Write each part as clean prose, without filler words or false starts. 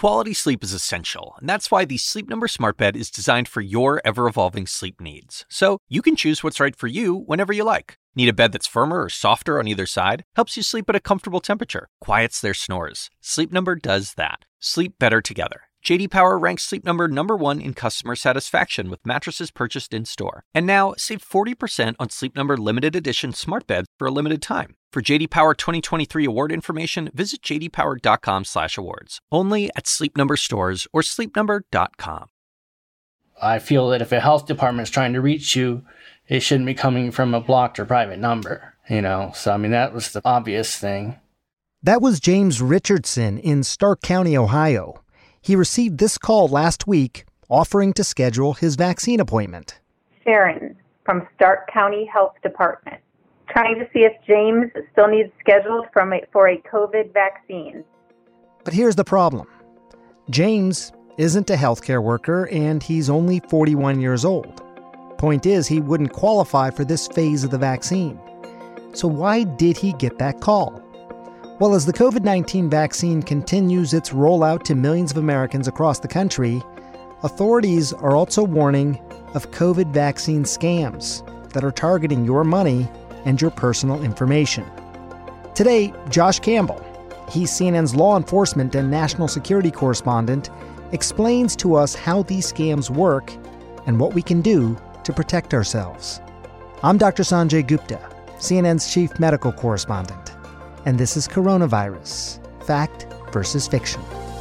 Quality sleep is essential, and that's why the Sleep Number Smart Bed is designed for your ever-evolving sleep needs. So you can choose what's right for you whenever you like. Need a bed that's firmer or softer on either side? Helps you sleep at a comfortable temperature. Quiets their snores. Sleep Number does that. Sleep better together. J.D. Power ranks Sleep Number #1 in customer satisfaction with mattresses purchased in-store. And now, save 40% on Sleep Number limited edition smart beds for a limited time. For J.D. Power 2023 award information, visit jdpower.com/awards. Only at Sleep Number stores or sleepnumber.com. I feel that if a health department is trying to reach you, it shouldn't be coming from a blocked or private number, So, that was the obvious thing. That was James Richardson in Stark County, Ohio. He received this call last week offering to schedule his vaccine appointment. Sharon from Stark County Health Department, trying to see if James still needs scheduled for a COVID vaccine. But here's the problem. James isn't a healthcare worker, and he's only 41 years old. Point is, he wouldn't qualify for this phase of the vaccine. So why did he get that call? Well, as the COVID-19 vaccine continues its rollout to millions of Americans across the country, authorities are also warning of COVID vaccine scams that are targeting your money and your personal information. Today, Josh Campbell, he's CNN's law enforcement and national security correspondent, explains to us how these scams work and what we can do to protect ourselves. I'm Dr. Sanjay Gupta, CNN's chief medical correspondent, and this is Coronavirus, Fact versus Fiction.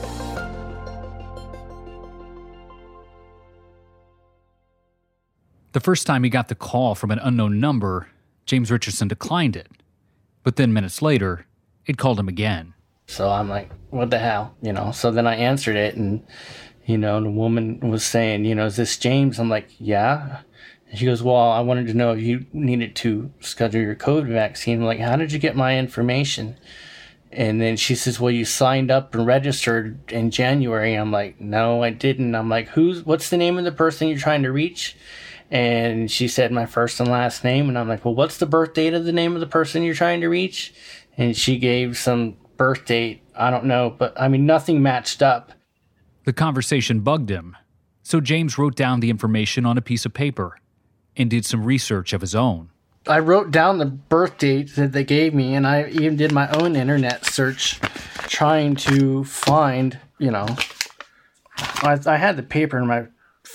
The first time he got the call from an unknown number, James Richardson declined it. But then minutes later, it called him again. So I'm like, what the hell? So then I answered it, and, the woman was saying, is this James? I'm like, yeah. And she goes, well, I wanted to know if you needed to schedule your COVID vaccine. I'm like, how did you get my information? And then she says, well, you signed up and registered in January. I'm like, no, I didn't. I'm like, what's the name of the person you're trying to reach? And she said my first and last name. And I'm like, well, what's the birth date of the name of the person you're trying to reach? And she gave some birth date. I don't know, but nothing matched up. The conversation bugged him. So James wrote down the information on a piece of paper and did some research of his own. I wrote down the birth date that they gave me, and I even did my own internet search trying to find, I had the paper in my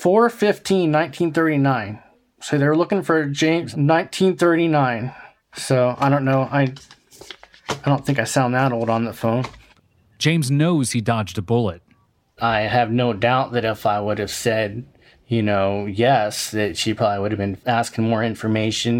4/15/1939. So they were looking for James 1939. So I don't know. I don't think I sound that old on the phone. James knows he dodged a bullet. I have no doubt that if I would have said, yes, that she probably would have been asking more information,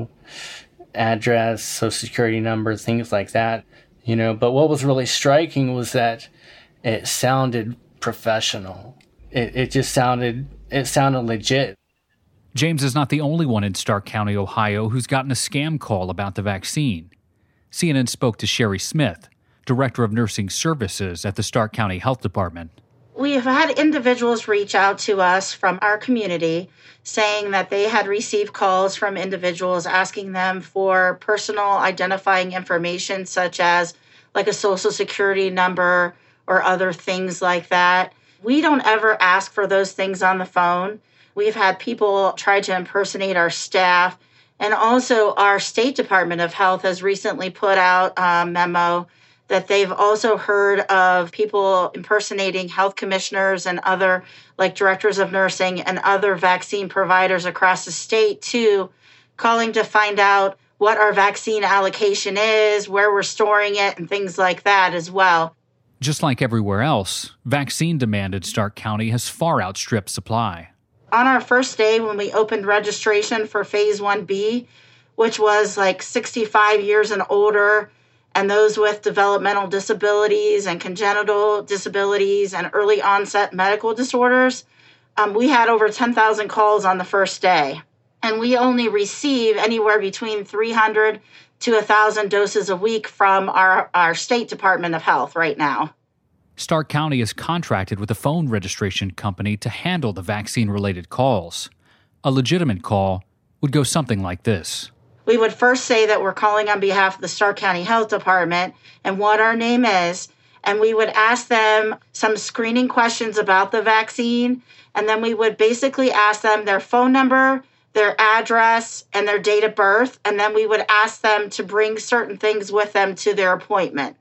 address, social security number, things like that, But what was really striking was that it sounded professional. It just sounded legit. James is not the only one in Stark County, Ohio, who's gotten a scam call about the vaccine. CNN spoke to Sherry Smith, Director of Nursing Services at the Stark County Health Department. We have had individuals reach out to us from our community saying that they had received calls from individuals asking them for personal identifying information, such as like a social security number or other things like that. We don't ever ask for those things on the phone. We've had people try to impersonate our staff. And also our State Department of Health has recently put out a memo that they've also heard of people impersonating health commissioners and other, like directors of nursing and other vaccine providers across the state too, calling to find out what our vaccine allocation is, where we're storing it, and things like that as well. Just like everywhere else, vaccine demand in Stark County has far outstripped supply. On our first day when we opened registration for Phase 1B, which was like 65 years and older, and those with developmental disabilities and congenital disabilities and early onset medical disorders, we had over 10,000 calls on the first day. And we only receive anywhere between 300 to 1,000 doses a week from our State Department of Health right now. Stark County is contracted with a phone registration company to handle the vaccine-related calls. A legitimate call would go something like this. We would first say that we're calling on behalf of the Stark County Health Department and what our name is, and we would ask them some screening questions about the vaccine. And then we would basically ask them their phone number, their address, and their date of birth. And then we would ask them to bring certain things with them to their appointment.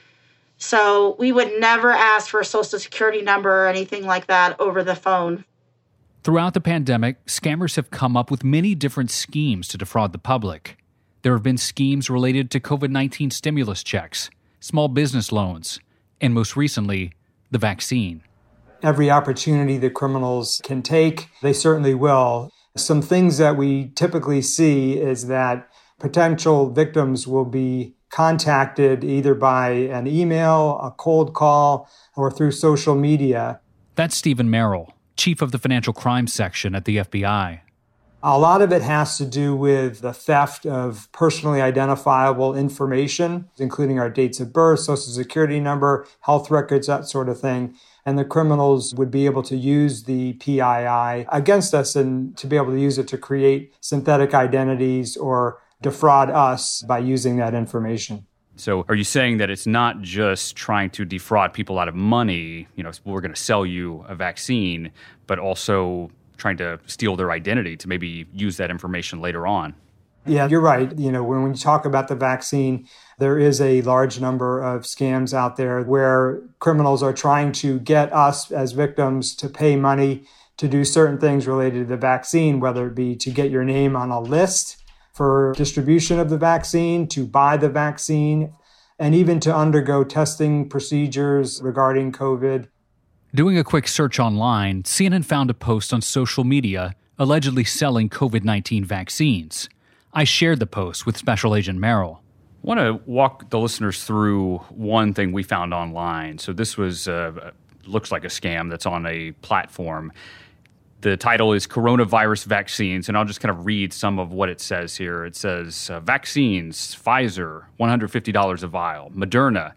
So we would never ask for a social security number or anything like that over the phone. Throughout the pandemic, scammers have come up with many different schemes to defraud the public. There have been schemes related to COVID-19 stimulus checks, small business loans, and most recently, the vaccine. Every opportunity that criminals can take, they certainly will. Some things that we typically see is that potential victims will be contacted either by an email, a cold call, or through social media. That's Stephen Merrill, chief of the financial crimes section at the FBI. A lot of it has to do with the theft of personally identifiable information, including our dates of birth, social security number, health records, that sort of thing. And the criminals would be able to use the PII against us and to be able to use it to create synthetic identities or defraud us by using that information. So are you saying that it's not just trying to defraud people out of money, we're going to sell you a vaccine, but also trying to steal their identity to maybe use that information later on? Yeah, you're right. When you talk about the vaccine, there is a large number of scams out there where criminals are trying to get us as victims to pay money to do certain things related to the vaccine, whether it be to get your name on a list for distribution of the vaccine, to buy the vaccine, and even to undergo testing procedures regarding COVID. Doing a quick search online, CNN found a post on social media allegedly selling COVID-19 vaccines. I shared the post with Special Agent Merrill. I want to walk the listeners through one thing we found online. So this was looks like a scam that's on a platform. The title is Coronavirus Vaccines, and I'll just kind of read some of what it says here. It says, vaccines, Pfizer, $150 a vial. Moderna,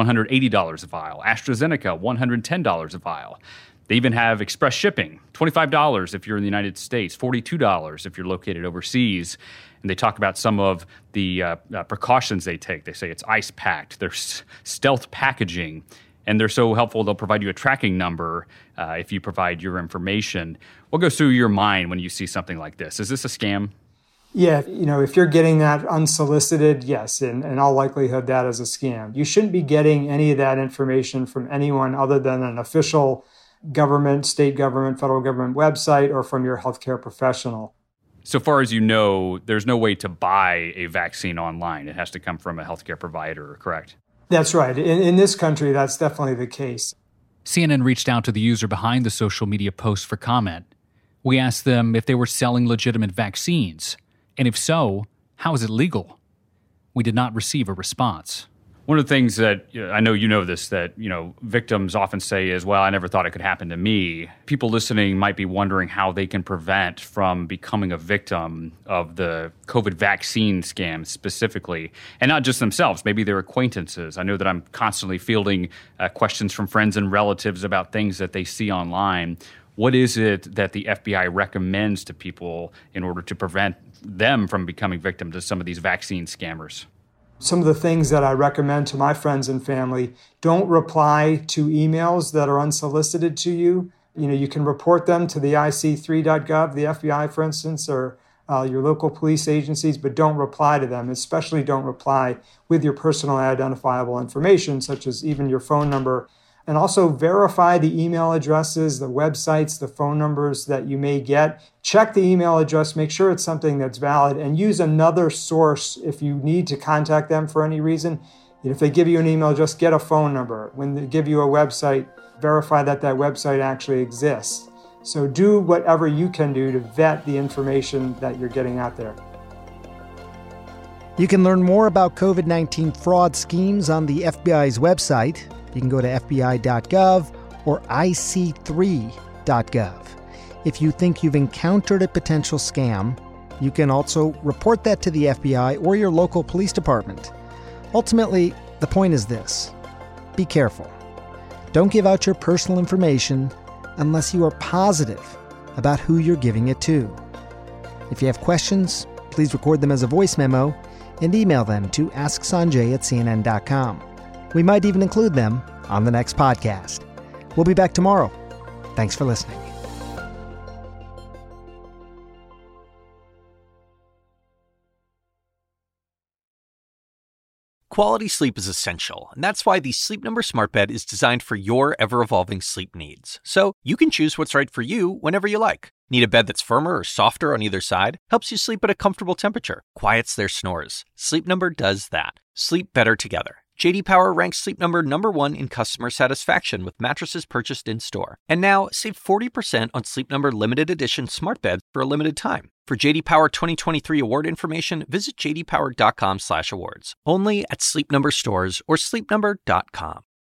$180 a vial. AstraZeneca, $110 a vial. They even have express shipping, $25 if you're in the United States, $42 if you're located overseas. And they talk about some of the precautions they take. They say it's ice-packed. There's stealth packaging. And they're so helpful, they'll provide you a tracking number if you provide your information. What goes through your mind when you see something like this? Is this a scam? Yeah, if you're getting that unsolicited, yes, in all likelihood, that is a scam. You shouldn't be getting any of that information from anyone other than an official government, state government, federal government website or from your healthcare professional. So far as you know, there's no way to buy a vaccine online. It has to come from a healthcare provider, correct? That's right. In this country, that's definitely the case. CNN reached out to the user behind the social media post for comment. We asked them if they were selling legitimate vaccines, and if so, how is it legal? We did not receive a response. One of the things that I know you know this, that victims often say is, well, I never thought it could happen to me. People listening might be wondering how they can prevent from becoming a victim of the COVID vaccine scam specifically, and not just themselves, maybe their acquaintances. I know that I'm constantly fielding questions from friends and relatives about things that they see online. What is it that the FBI recommends to people in order to prevent them from becoming victims to some of these vaccine scammers? Some of the things that I recommend to my friends and family: don't reply to emails that are unsolicited to you. You can report them to the IC3.gov, the FBI, for instance, or your local police agencies, but don't reply to them. Especially don't reply with your personal identifiable information, such as even your phone number. And also verify the email addresses, the websites, the phone numbers that you may get. Check the email address, make sure it's something that's valid, and use another source if you need to contact them for any reason. If they give you an email address, get a phone number. When they give you a website, verify that that website actually exists. So do whatever you can do to vet the information that you're getting out there. You can learn more about COVID-19 fraud schemes on the FBI's website. You can go to FBI.gov or IC3.gov. If you think you've encountered a potential scam, you can also report that to the FBI or your local police department. Ultimately, the point is this: be careful. Don't give out your personal information unless you are positive about who you're giving it to. If you have questions, please record them as a voice memo and email them to asksanjay@cnn.com. We might even include them on the next podcast. We'll be back tomorrow. Thanks for listening. Quality sleep is essential, and that's why the Sleep Number Smart Bed is designed for your ever-evolving sleep needs. So you can choose what's right for you whenever you like. Need a bed that's firmer or softer on either side? Helps you sleep at a comfortable temperature. Quiets their snores. Sleep Number does that. Sleep better together. J.D. Power ranks Sleep Number #1 in customer satisfaction with mattresses purchased in-store. And now, save 40% on Sleep Number limited edition smart beds for a limited time. For J.D. Power 2023 award information, visit jdpower.com/awards. Only at Sleep Number stores or sleepnumber.com.